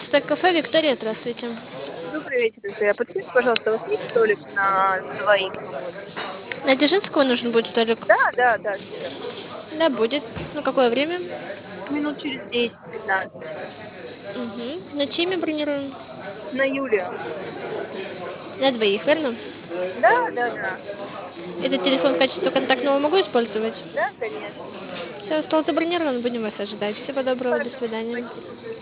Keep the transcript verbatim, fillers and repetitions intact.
Стек кафе Виктория, здравствуйте. Добрый вечер, Виктория. Подскажите, пожалуйста, у вас есть столик на двоих свободный? На Дзержинского нужен будет столик? Да, да, да, всегда. Да, будет. На какое время? Минут через десять-пятнадцать. Мгм. На чье имя бронируем? На Юлию. На двоих, верно? Да, да, да. Этот телефон в качестве контактного могу использовать? Да, конечно. Все, стол забронирован, будем вас ожидать. Всего доброго, до Хорошо, свидания. спасибо.